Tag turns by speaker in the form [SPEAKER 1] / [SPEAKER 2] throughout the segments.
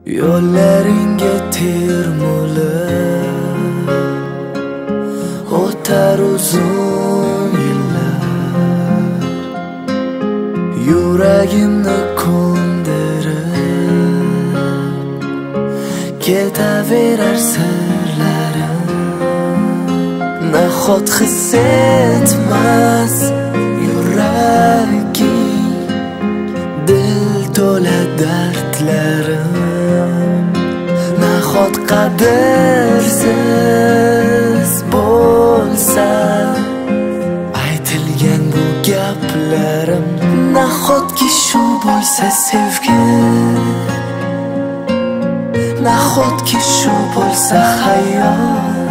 [SPEAKER 1] Yo'llaringga termulib o'tar uzun yillar, yuragimni ko'ndirib ketaverar sirlarim. Nahot his etmas yuraging, dil to'la dardlarim. Nahot qadrsiz bo'lsa aytilgan bu gaplarim. Nahotki shu bo'lsa sevgi, nahotki shu bo'lsa hayot.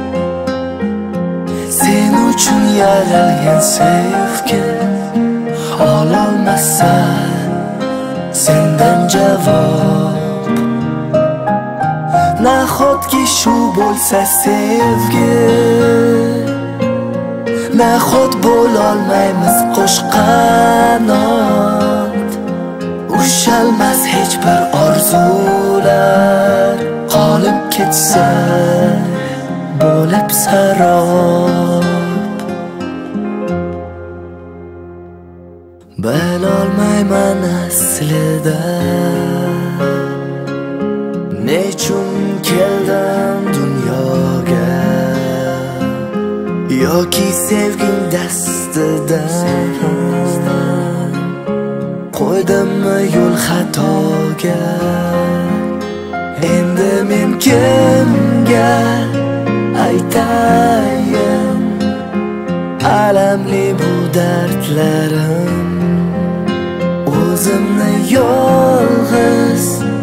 [SPEAKER 1] Sen uchun yaralgan sevgi ololmasa sendan javob. Nahotki shu bo'lsa sevgi, nahot bo'lolmaymiz qo'sh qanot. Ushalmas hech bir orzular, qolib ketsa bo'lib sarob. Bilolmayman aslida nechun keldim dunyoga, yoki sevging dastidan qo'ydimmi yo'l xatoga. Endi men kimga aytayin alamli bu dardlarim. O'zimni yolg'iz,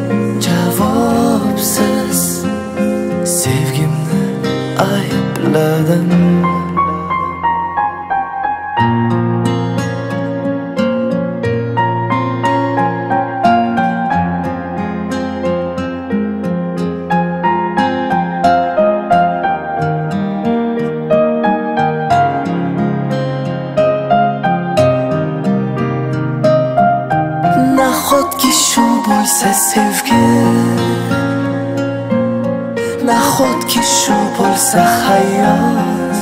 [SPEAKER 1] javobsiz sevgimni aybladim. Nahotki shu bo'lsa sevgi, nahotki shu bo'lsa hayot.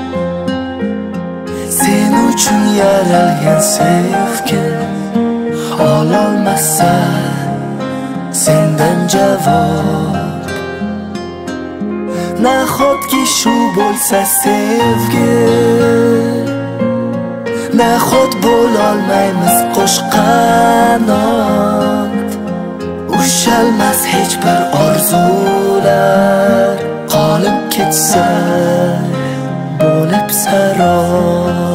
[SPEAKER 1] Sen uchun yaralgan sevgi ololmasa sendan javob. Nahotki shu bo'lsa sevgi, nahot bo'lolmaymiz qo'sh qanot. Ushalmas hech bir orzular, qolib ketsa bo'lib sarob.